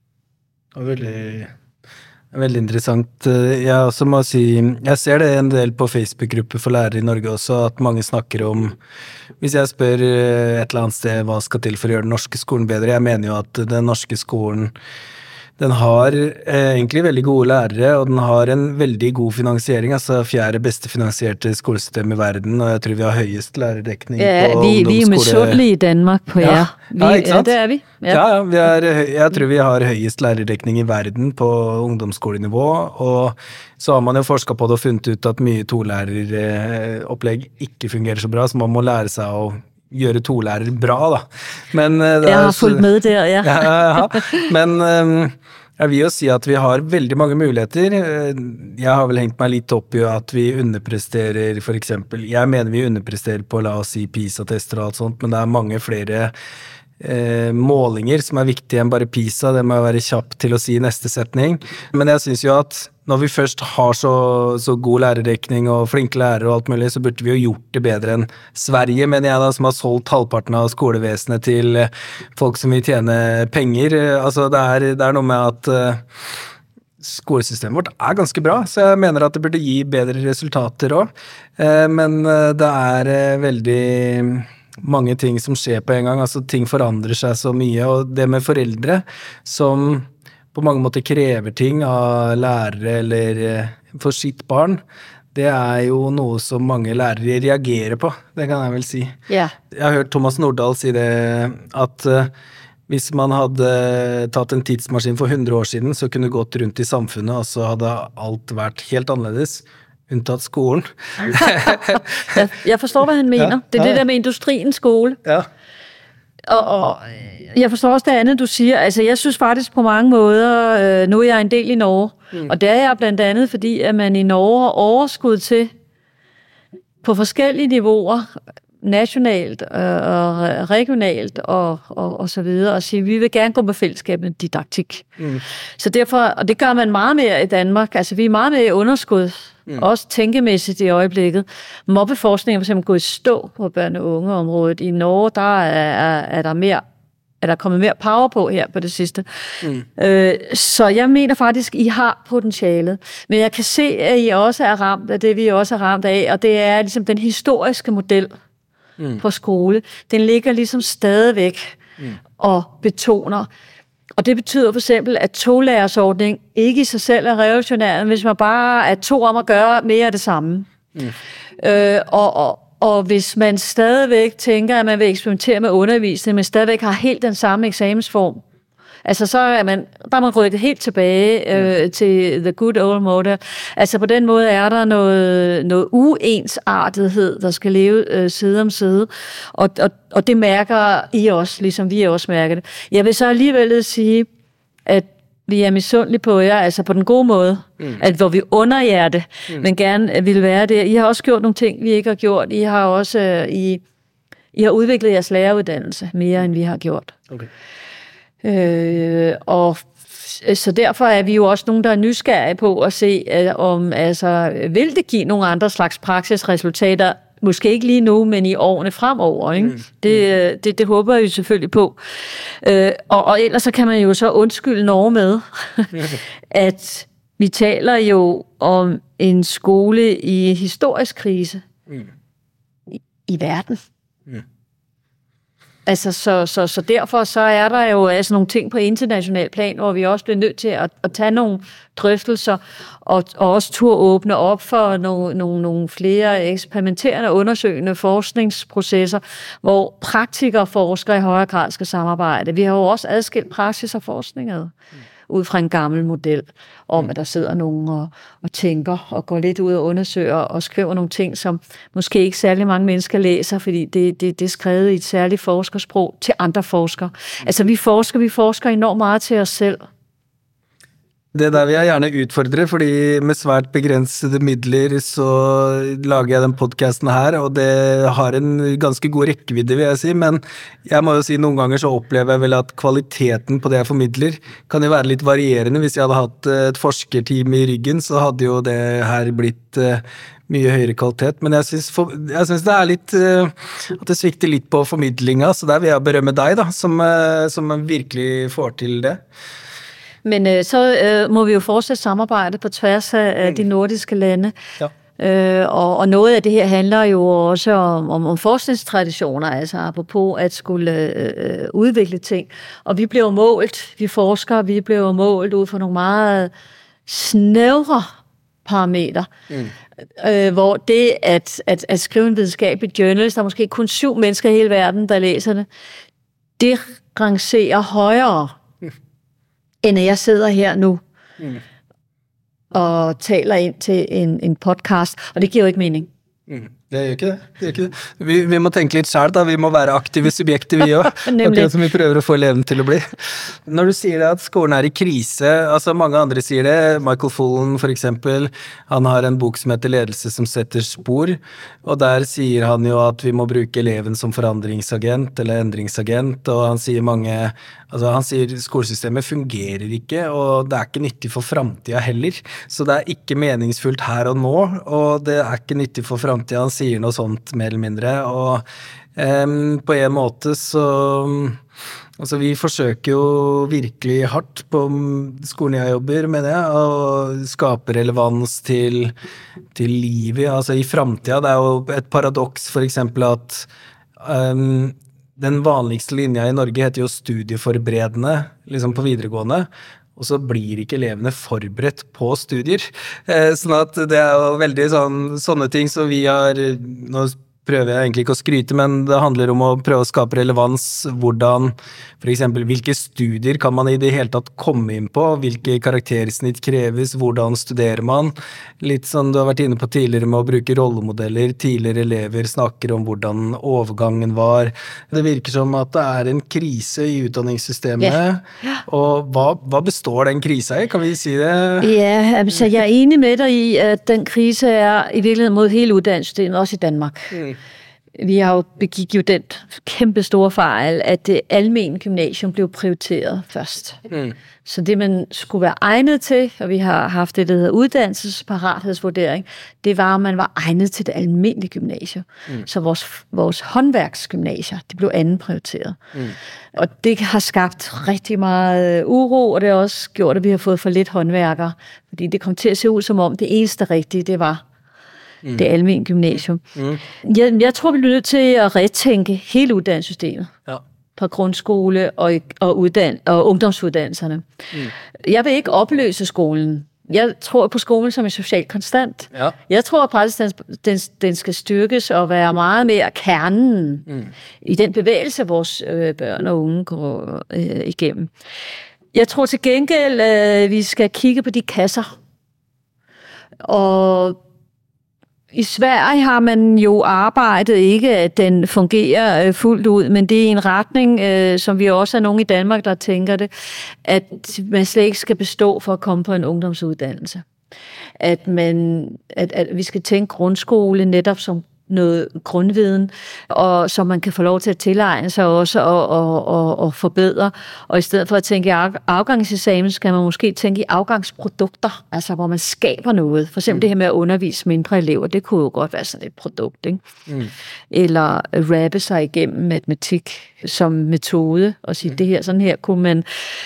Og veldig, veldig interessant. Jeg også må si, jeg ser det en del på Facebook-grupper for lærere i Norge også, at mange snakker om, hvis jeg spør et eller annet sted, hva skal til for å gjøre den norske skolen bedre, jeg mener jo at den norske skolen, den har eh, egentlig veldig gode lærere, og den har en veldig god finansiering, altså fjerde beste finansierte skolesystem i verden, og jeg tror vi har høyest lærerdekning ja, på vi, ungdomsskole. Vi er misundelige i Danmark på ja. jer. Vi, Ja, ikke sant? Ja, det er vi. Ja, ja, ja vi er, jeg tror vi har høyest lærerdekning i verden på ungdomsskolenivå, og så har man jo forsket på det og funnet ut at mye tolæreropplegg ikke fungerer så bra, så man må lære seg å gjøre tolærer bra, da. Men, det jeg har er, fulgt med der, ja. ja, ja. Men jeg vil jo si at vi har veldig mange muligheter. Jeg har vel hengt meg litt opp i at vi underpresterer, for eksempel. Jeg mener vi underpresterer på, la oss si, PISA-tester og alt sånt, men det er mange flere eh, målinger som er viktige enn bare PISA. Det må jeg være kjapp til å si i neste setning. Men jeg synes jo at når vi først har så, så god lærerdekning og flinke lærere og alt mulig, så burde vi jo gjort det bedre enn Sverige, mener jeg da, som har solgt halvparten av skolevesenet til folk som vil tjene penger. Altså, det er, det er noe med at uh, skolesystemet vårt er ganske bra, så jeg mener at det burde gi bedre resultater også. Uh, men uh, det er uh, veldig mange ting som skjer på en gang, altså ting forandrer seg så mye, og det med foreldre som på mange måter krever ting av lærere eller for sitt barn, det er jo noe som mange lærere reagerer på, det kan jeg vel si. Ja. Jeg har hørt Thomas Nordahl si det, at uh, hvis man hadde tatt en tidsmaskin for hundre år siden, så kunne det gått rundt i samfunnet, og så hadde alt vært helt annerledes, unntatt skolen. jeg, jeg forstår, hvad han mener. Ja, det er ja, det der med industriens skole. Ja. Og, og jeg forstår også det andet, du siger. Altså, jeg synes faktisk på mange måder, øh, nu er jeg en del i Norge, mm. og det er jeg blandt andet, fordi at man i Norge har overskud til på forskellige niveauer, nationalt øh, og regionalt og, og, og så videre, og sige, vi vil gerne gå med fællesskab med didaktik. Mm. Så derfor, og det gør man meget mere i Danmark, altså vi er meget mere i underskud, mm. også tænkemæssigt i øjeblikket. Mobbeforskning er for eksempel gået i stå på børne- og ungeområdet. I Norge, der er, er der mere er der kommet mere power på her på det sidste. Mm. Øh, så jeg mener faktisk, I har potentialet. Men jeg kan se, at I også er ramt af det, vi også er ramt af, og det er ligesom den historiske model mm. på skole. Den ligger ligesom stadigvæk mm. og betoner. Og det betyder for eksempel, at tolærersordning ikke i sig selv er revolutionær, hvis man bare er to om at gøre mere af det samme. Mm. Øh, og, og Og hvis man stadigvæk tænker, at man vil eksperimentere med undervisning, men stadigvæk har helt den samme eksamensform, altså så er man, der er man rykket helt tilbage øh, mm. til the good old model. Altså på den måde er der noget, noget uensartethed, der skal leve øh, side om side, og, og, og det mærker I også, ligesom vi også mærker det. Jeg vil så alligevel sige, at vi er misundelige på jer, altså på den gode måde, mm. at hvor vi under jer det, mm. men gerne vil være det. I har også gjort nogle ting, vi ikke har gjort. I har også uh, I, I har udviklet jeres læreruddannelse mere, end vi har gjort. Okay. Øh, og så derfor er vi jo også nogen, der er nysgerrige på at se, uh, om altså vil det give nogle andre slags praksisresultater. Måske ikke lige nu, men i årene fremover. Ikke? Mm. Det, det, det håber jeg jo selvfølgelig på. Øh, og, og ellers så kan man jo så undskylde Norge med, at vi taler jo om en skole i historisk krise mm. i, i verden. Mm. Altså, så, så, så derfor så er der jo altså nogle ting på international plan, hvor vi også bliver nødt til at, at tage nogle drøftelser, og, og også turde åbne op for nogle, nogle, nogle flere eksperimenterende, undersøgende forskningsprocesser, hvor praktikere og forskere i højere grad skal samarbejde. Vi har jo også adskilt praksis og forskning ad, mm. ud fra en gammel model, om at der sidder nogen og, og tænker og går lidt ud og undersøger og skriver nogle ting, som måske ikke særlig mange mennesker læser, fordi det, det, det er skrevet i et særligt forskersprog til andre forskere. Altså vi forsker, vi forsker enormt meget til os selv. Det der vil jeg gjerne utfordre, fordi med svært begrænsede midler så lager jeg den podcasten her, og det har en ganske god rækkevidde, vil jeg sige, men jeg må jo sige, nogle gange så oplever jeg vel, at kvaliteten på det jeg formidler kan jo være lidt varierende. Hvis jeg havde haft et forskerteam i ryggen, så havde jo det her blitt uh, mye høyere kvalitet, men jeg synes, for, jeg synes det er litt, uh, at det svikter litt på formidlinga, så der vil jeg berømme dig da, som, uh, som virkelig får til det. Men øh, så øh, må vi jo fortsætte samarbejde på tværs af, af de nordiske lande. Ja. Øh, og, og noget af det her handler jo også om, om, om forskningstraditioner, altså apropos at skulle øh, udvikle ting. Og vi bliver målt, vi forskere, vi bliver målt ud fra nogle meget snævre parametre. Mm. Øh, hvor det at, at, at skrive en videnskabelig journal, der er måske kun syv mennesker i hele verden, der læser det, det rangerer højere, mm. end jeg sidder her nu mm. og taler ind til en, en podcast, og det giver jo ikke mening. Mm. Det gjør ikke det. det, gjør ikke det. Vi, vi må tenke litt selv da, vi må være aktive subjekter vi også, akkurat som vi prøver å få eleven til å bli. Når du sier det at skolen er i krise, altså mange andre sier det, Michael Fullen for eksempel, han har en bok som heter Ledelse som setter spor, og der sier han jo at vi må bruke eleven som forandringsagent eller endringsagent, og han sier mange, altså han sier skolesystemet fungerer ikke, og det er ikke nyttig for fremtiden heller, så det er ikke meningsfullt her og nå, og det er ikke nyttig for fremtiden. Han sier noe sånt mer eller mindre, og um, på en måte så altså vi forsøker jo virkelig hardt på skolen jeg jobber, mener jeg, å skape relevans til, til livet, altså i fremtiden. Det er jo et paradoks for eksempel at um, den vanligste linja i Norge heter jo studieforberedende, liksom på videregående, og så blir ikke elevene forberedt på studier. Eh, sånn at det er jo veldig sånn, sånne ting som vi har, nå prøver jeg egentlig ikke å skryte, men det handler om å prøve å skape relevans, hvordan, for eksempel, hvilke studier kan man i det hele tatt komme inn på, hvilke karaktersnitt kreves, hvordan studerer man, litt sånn du har vært inne på tidligere med å bruke rollemodeller, tidligere elever snakker om hvordan overgangen var. Det virker som at det er en krise i utdanningssystemet, yeah. Yeah. og hva, hva består den krisa i? Kan vi si det? Ja, altså jeg er enig med dig i, at den krise er i virkeligheden mod hele uddannelsessystemet, også i Danmark. Mm. Vi har jo begik jo den kæmpe store fejl, at det almene gymnasium blev prioriteret først. Mm. Så det, man skulle være egnet til, og vi har haft det, der hedder uddannelsesparathedsvurdering, det var, at man var egnet til det almindelige gymnasium. Mm. Så vores, vores håndværksgymnasier, det blev anden prioriteret. Mm. Og det har skabt rigtig meget uro, og det har også gjort, at vi har fået for lidt håndværkere. Fordi det kom til at se ud som om, det eneste rigtige, det var Mm. det almindelige gymnasium. Mm. Jeg, jeg tror, vi bliver nødt til at retænke hele uddannelsessystemet. Ja. På grundskole og, og, uddan- og ungdomsuddannelserne. Mm. Jeg vil ikke opløse skolen. Jeg tror på skolen som en social konstant. Ja. Jeg tror faktisk, at den, den, den skal styrkes og være meget mere kernen mm. i den bevægelse, vores øh, børn og unge går øh, igennem. Jeg tror til gengæld, at øh, vi skal kigge på de kasser. Og i Sverige har man jo arbejdet, ikke at den fungerer øh, fuldt ud, men det er en retning, øh, som vi også er nogen i Danmark, der tænker det, at man slet ikke skal bestå for at komme på en ungdomsuddannelse. At, man, at, at vi skal tænke grundskole netop som noget grundviden, og som man kan få lov til at tilegne sig også og, og, og, og forbedre. Og i stedet for at tænke i afgangseksamen, skal man måske tænke i afgangsprodukter, altså hvor man skaber noget. For eksempel mm. det her med at undervise mindre elever, det kunne jo godt være sådan et produkt, ikke? Mm. Eller rappe sig igennem matematik som metode, og sige, mm. det her, sådan her kunne man.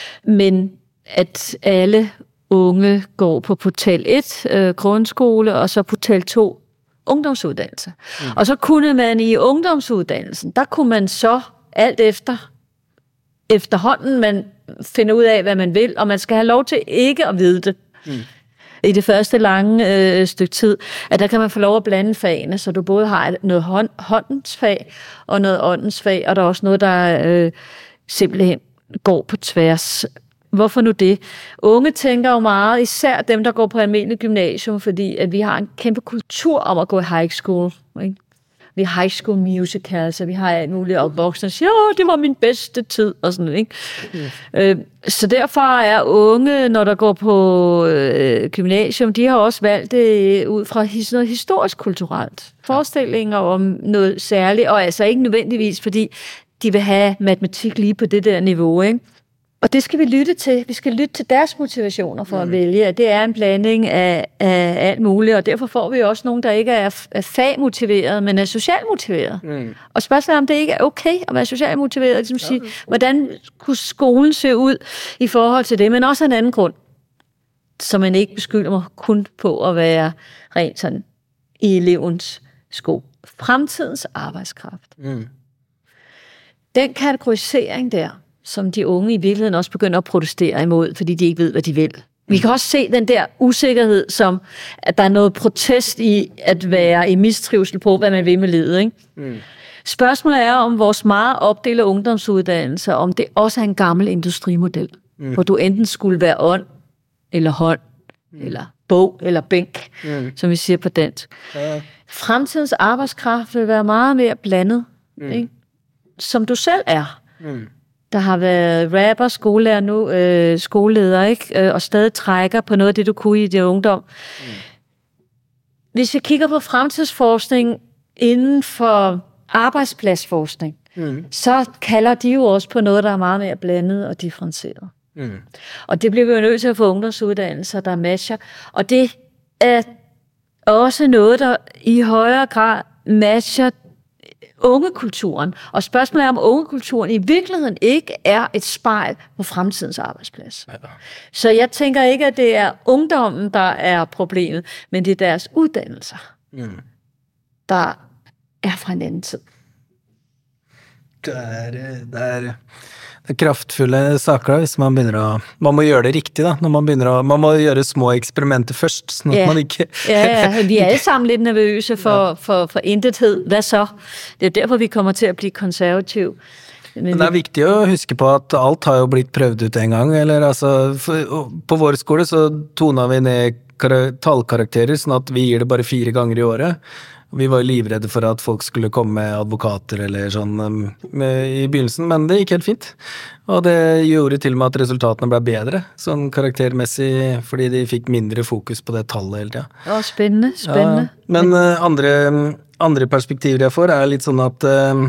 Men at alle unge går på portal et, øh, grundskole, og så portal to, ungdomsuddannelse. Mm. Og så kunne man i ungdomsuddannelsen, der kunne man så alt efter, efterhånden man finder ud af, hvad man vil, og man skal have lov til ikke at vide det. Mm. I det første lange øh, stykke tid, at der kan man få lov at blande fagene, så du både har noget hånd, håndens fag og noget åndens fag, og der er også noget, der øh, simpelthen går på tværs. Hvorfor nu det? Unge tænker jo meget, især dem, der går på almindelig gymnasium, fordi at vi har en kæmpe kultur om at gå i high school. Ikke? Vi har high school musicals, og vi har alt muligt, og voksne siger, åh, det var min bedste tid, og sådan noget. Ikke? Mm. Øh, så derfor er unge, når der går på øh, gymnasium, de har også valgt det ud fra his, noget historisk-kulturelt. Forestillinger om noget særligt, og altså ikke nødvendigvis, fordi de vil have matematik lige på det der niveau, ikke? Og det skal vi lytte til. Vi skal lytte til deres motivationer for mm. at vælge. Det er en blanding af, af alt muligt, og derfor får vi også nogen, der ikke er, er fagmotiveret, men er socialt motiveret. Mm. Og spørgsmålet er, om det ikke er okay at være socialt motiveret. Ligesom ja. Sige, hvordan kunne skolen se ud i forhold til det, men også en anden grund, så man ikke beskylder mig kun på at være rent sådan i elevens sko. Fremtidens arbejdskraft. Mm. Den kategorisering der, som de unge i virkeligheden også begynder at protestere imod, fordi de ikke ved, hvad de vil. Vi kan også se den der usikkerhed, som at der er noget protest i at være i mistrivsel på, hvad man vil med livet. Ikke? Mm. Spørgsmålet er, om vores meget opdelte ungdomsuddannelser, om det også er en gammel industrimodel, mm. hvor du enten skulle være ånd, eller hånd, mm. eller bog, eller bænk, mm. som vi siger på dansk. Ja. Fremtidens arbejdskraft vil være meget mere blandet, mm. ikke? Som du selv er. Mm. Der har været rapper, skolelærer nu, øh, skoleleder, ikke? Øh, og stadig trækker på noget af det, du kunne i din ungdom. Mm. Hvis vi kigger på fremtidsforskning inden for arbejdspladsforskning, mm. så kalder de jo også på noget, der er meget mere blandet og differentieret. Mm. Og det bliver vi jo nødt til at få ungdomsuddannelser, der matcher. Og det er også noget, der i højere grad matcher ungekulturen. Og spørgsmålet er, om ungekulturen i virkeligheden ikke er et spejl på fremtidens arbejdsplads. Ja. Så jeg tænker ikke, at det er ungdommen, der er problemet, men det er deres uddannelser, mm. der er fra en anden tid. Det er det. Er, det er kraftfulle saker, hvis man begynner å... Man må gjøre det riktig, da. Når man begynner å... Man må gjøre små eksperimenter først, sånn at ja. man ikke... ja, ja, vi er alle sammen lidt nervøse for, ja. for, for intethed. Hvad så? Det er derfor, vi kommer til at blive konservative. Men, Men det er viktig å huske på at alt har jo blitt prøvd ut en gang, eller altså... For, på vår skole så toner vi ned tallkarakterer, sånn at vi gir det bare fire ganger i året. Vi var jo livredde for at folk skulle komme med advokater eller sånn med, i begynnelsen, men det gikk helt fint. Og det gjorde til og med at resultatene ble bedre, sånn karaktermessig, fordi de fikk mindre fokus på det tallet hele tiden. Ja, spennende, spennende. Ja, men uh, andre, andre perspektiver jeg får er litt sånn at uh,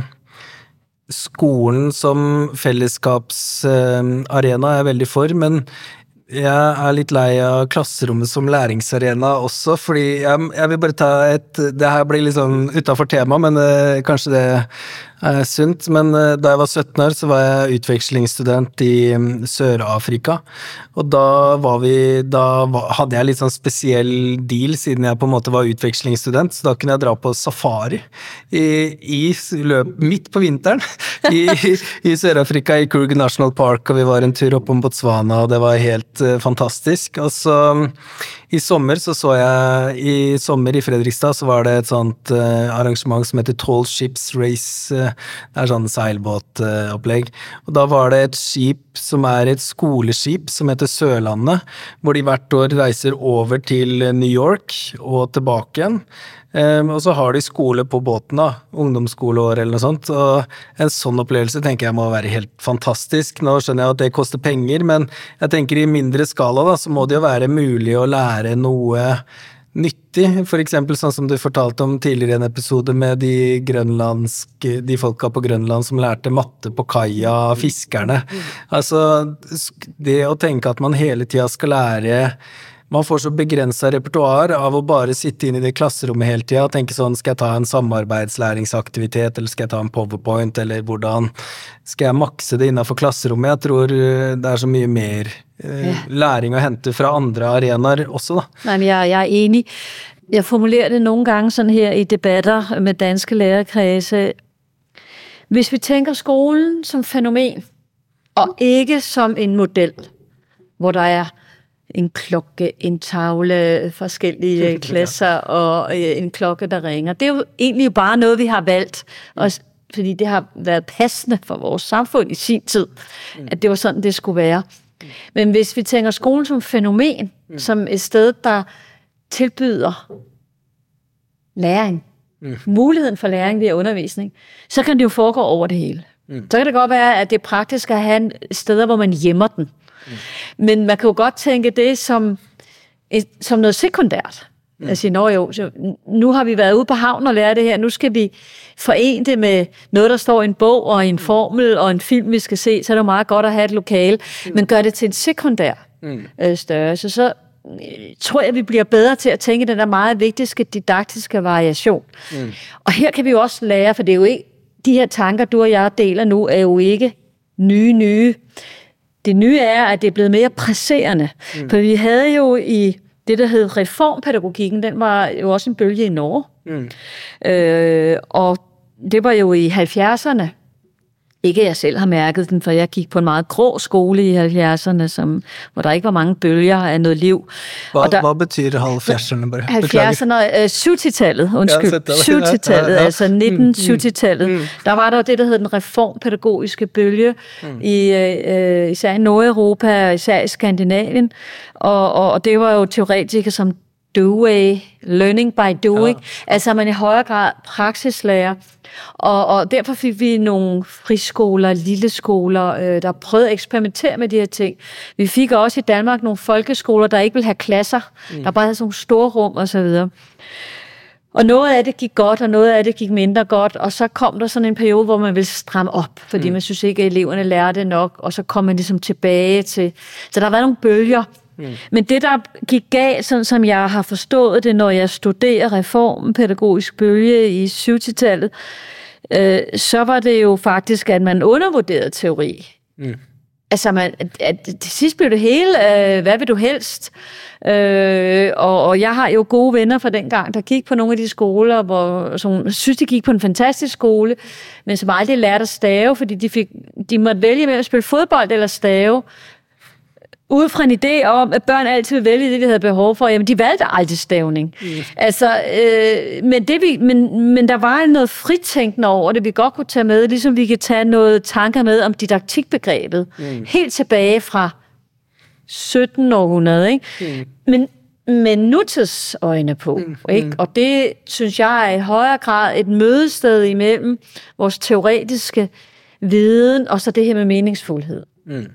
skolen som fellesskapsarena uh, er veldig for, men jeg er litt lei av klasserommet som læringsarena også, fordi jeg, jeg vil bare ta et, det her blir litt sånn utenfor tema, men uh, kanskje det er sunt, men uh, da jeg var sytten år så var jeg utvekslingsstudent i um, Sør-Afrika, og da var vi, da var, hadde jeg litt sånn spesiell deal, siden jeg på en måte var utvekslingsstudent, så da kunne jeg dra på safari i, i løp, midt på vinteren i, i Sør-Afrika, i Kruger National Park, og vi var en tur opp om Botswana, og det var helt uh, fantastisk. Og så um, i sommer så så jeg, i sommer i Fredrikstad så var det et sånt uh, arrangement som heter Tall Ships Race, uh, det er sånn seilbåtopplegg, og da var det et skip som er et skoleskip som heter Sørlandet, hvor de hvert år reiser over til New York og tilbake igjen. Um, og så har de skole på båten da, ungdomsskoleår eller noe sånt, og en sånn opplevelse tenker jeg må være helt fantastisk. Nå skjønner jeg at det koster penger, men jeg tenker i mindre skala da, så må det jo være mulig å lære noe nyttig, for eksempel sånn som du fortalte om tidligere i en episode med de grønlandske, de folka på Grønland som lærte matte på kaia, fiskerne. Altså, det å tenke at man hele tiden skal lære, man får så begrenset repertoar av å bare sitte inn i det klasserommet hele tiden og tenke sånn, skal jeg ta en samarbeidslæringsaktivitet, eller skal jeg ta en PowerPoint, eller hvordan skal jeg makse det innenfor klasserommet? Jeg tror det er så mye mer eh, ja. læring å hente fra andre arenaer også da. Nej, jeg, jeg er enig. Jeg formulerer det nogle gange sådan her i debatter med danske lærerkredse. Hvis vi tænker skolen som fænomen, og ikke som en model, hvor der er en klokke, en tavle, forskellige klasser og en klokke, der ringer. Det er jo egentlig bare noget, vi har valgt, også fordi det har været passende for vores samfund i sin tid, at det var sådan, det skulle være. Men hvis vi tænker skolen som fænomen, som et sted, der tilbyder læring, muligheden for læring via undervisning, så kan det jo foregå over det hele. Så kan det godt være, at det er praktisk at have steder, hvor man gemmer den. Mm. Men man kan jo godt tænke det som, et, som noget sekundært. Mm. Jeg siger, nå jo, så nu har vi været ude på havnen og lært det her, nu skal vi forene det med noget, der står i en bog og en formel og en film, vi skal se, så er det jo meget godt at have et lokale, mm. men gør det til en sekundær mm. øh, størrelse, så øh, tror jeg, vi bliver bedre til at tænke den der meget vigtige didaktiske variation. Mm. Og her kan vi jo også lære, for det er jo ikke, de her tanker, du og jeg deler nu, er jo ikke nye, nye. Det nye er, at det er blevet mere presserende. Mm. For vi havde jo i det, der hed reformpædagogikken, den var jo også en bølge i Norge. Mm. Øh, og det var jo i halvfjerdserne. Ikke jeg selv har mærket den, for jeg gik på en meget grå skole i halvfjerdserne, som, hvor der ikke var mange bølger af noget liv. Hvad, der, hvad betyder halvfjerdserne? halvfjerdserne, syvogtyve-tallet, undskyld, syvogtyve-tallet, altså nitten syvogtyve-tallet. Mm. Der var der det, der hed den reformpædagogiske bølge, mm. i, øh, især i Nordeuropa, og især i Skandinavien. Og, og, og det var jo teoretikere som Dewey, learning by doing, ja. Altså man i højere grad praksislærer. Og, og derfor fik vi nogle friskoler, lille skoler, øh, der prøvede at eksperimentere med de her ting. Vi fik også i Danmark nogle folkeskoler, der ikke ville have klasser, mm. der bare havde sådan nogle store rum og så videre. Og noget af det gik godt, og noget af det gik mindre godt, og så kom der sådan en periode, hvor man ville stramme op, fordi mm. man synes ikke, at eleverne lærte nok, og så kom man ligesom tilbage til... Så der var nogle bølger. Mm. Men det, der gik galt, sådan som jeg har forstået det, når jeg studerer reformen, pædagogisk bølge i syvogtyve-tallet, øh, så var det jo faktisk, at man undervurderede teori. Mm. Altså, man, at, at til sidst blev det hele, øh, hvad vil du helst? Øh, og, og jeg har jo gode venner fra dengang, der gik på nogle af de skoler, hvor, som synes, de gik på en fantastisk skole, men som aldrig lærte at stave, fordi de, fik, de måtte vælge med at spille fodbold eller stave, ud fra en idé om, at børn altid vil vælge det, de havde behov for. Jamen, de valgte aldrig stavning. Mm. Altså, øh, men, det, vi, men, men der var noget fritænkende over det, vi godt kunne tage med, ligesom vi kan tage noget tanker med om didaktikbegrebet. Mm. Helt tilbage fra syttende århundrede, ikke? Mm. Men med nutidsøjne på, mm. ikke? Og det, synes jeg, er i højere grad et mødested imellem vores teoretiske viden, og så det her med meningsfuldhed. Mm.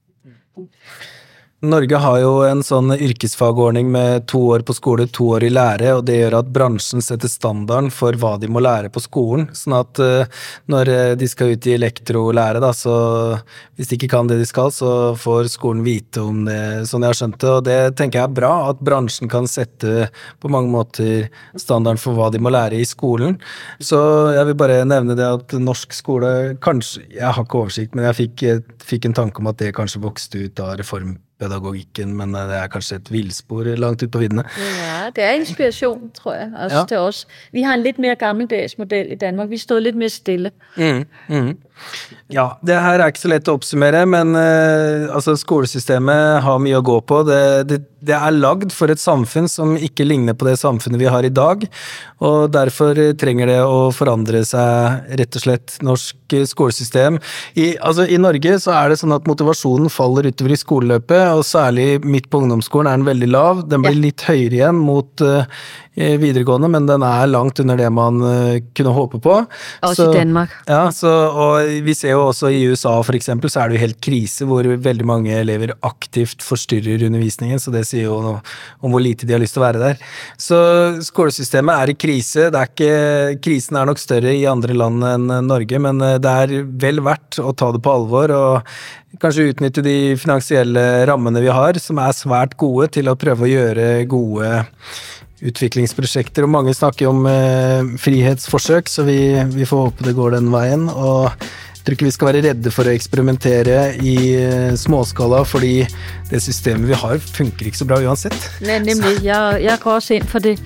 Norge har jo en sånn yrkesfagordning med to år på skole, to år i lære, og det gjør at bransjen setter standarden for hva de må lære på skolen, sånn at uh, når de skal ut i elektrolære, da, så hvis de ikke kan det de skal, så får skolen vite om det, sånn jeg har skjønt det, og det tenker jeg er bra, at bransjen kan sette på mange måter standarden for hva de må lære i skolen. Så jeg vil bare nevne det at norsk skole, kanskje, jeg har ikke oversikt, men jeg fikk, fikk en tanke om at det kanskje vokste ut av reform pedagogikken, men det er kanskje et vildspor langt ut på viddene. Ja, det er inspiration, tror jeg, også ja. Til os. Vi har en lidt mere gammeldags model i Danmark. Vi står lidt mere stille. Mm, mm. Ja, det her er ikke så lett å oppsummere, men uh, altså, skolesystemet har mye å gå på. Det, det, det er lagd for et samfunn som ikke ligner på det samfunnet vi har i dag, og derfor trenger det å forandre seg rett og slett norsk skolesystem. I, altså, i Norge så er det sånn at motivasjonen faller utover i skoleløpet, og særlig midt på ungdomsskolen er den veldig lav. Den blir litt høyere igjen mot uh, videregående, men den er langt under det man uh, kunne håpe på. Også så, i Danmark. Ja, så, og vi ser jo også i U S A for eksempel, så er det jo helt krise hvor veldig mange elever aktivt forstyrrer undervisningen, så det sier jo noe om hvor lite de har lyst til å være der. Så skolesystemet er i krise. Det er ikke, krisen er nok større i andre land enn Norge, men det er vel verdt å ta det på alvor, og kanskje utnytte de finansielle rammene vi har, som er svært gode til å prøve å gjøre gode utviklingsprosjekter, og mange snakker om eh, frihetsforsøk, så vi, vi får håpe det går den veien, og jeg tror ikke vi skal være redde for å eksperimentere i eh, småskala, fordi det systemet vi har funker ikke så bra uansett. Nej, nemlig. Jeg, jeg går også ind for det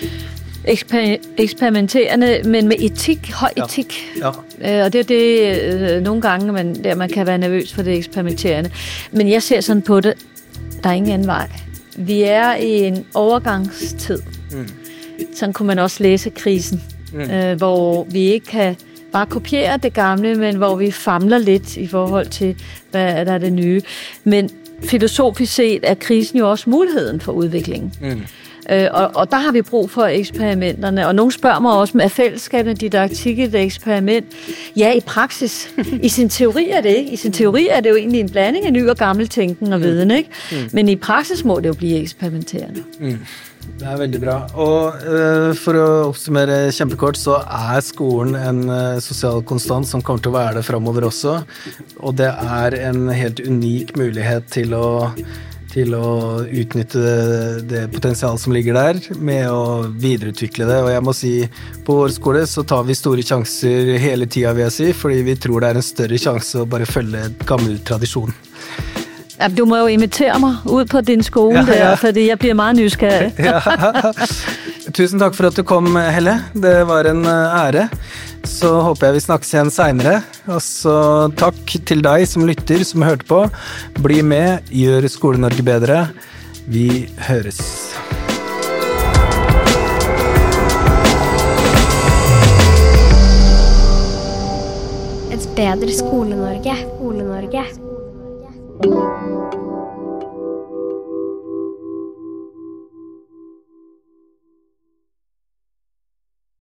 Eksper- eksperimenterende, men med etik, høj etik. Ja. Ja. Øh, og det er det, øh, nogle gange, man, der man kan være nervøs for det eksperimenterende. Men jeg ser sådan på det, der er ingen anden vej. Vi er i en overgangstid. Mm. Sådan kunne man også læse krisen, mm. øh, hvor vi ikke kan bare kopiere det gamle, men hvor vi famler lidt i forhold til, hvad der er det nye. Men filosofisk set er krisen jo også muligheden for udviklingen. Mm. Øh, og, og der har vi brug for eksperimenterne. Og nogen spørger mig også, er fællesskabet didaktik et eksperiment? Ja, i praksis. I sin teori er det ikke. I sin teori er det jo egentlig en blanding af ny og gammel tænken og viden, ikke? Mm. Men i praksis må det jo blive eksperimenterende. Mm. Det er veldig bra. Og uh, for å oppsummere kjempekort, så er skolen en uh, sosial konstant som kommer til å være det fremover også. Og det er en helt unik mulighet til å til å utnytte det, det potensial som ligger der, med å videreutvikle det. Og jeg må si, på vår skole så tar vi store sjanser hele tiden, vil jeg si, fordi vi tror det er en større sjanse å bare følge et gammel tradisjon. Ja, du må jo invitere mig ud på din skole Ja, ja, ja. der, fordi jeg bliver meget nysgerrig. Ja. Tusen takk for at du kom, Helle. Det var en eh, ære. Så håper jeg vi snakkes igjen senere. Og så takk til deg som lytter, som hørte på. Bli med, gjør Skole-Norge bedre. Vi høres. Et bedre Skole-Norge. Skole-Norge.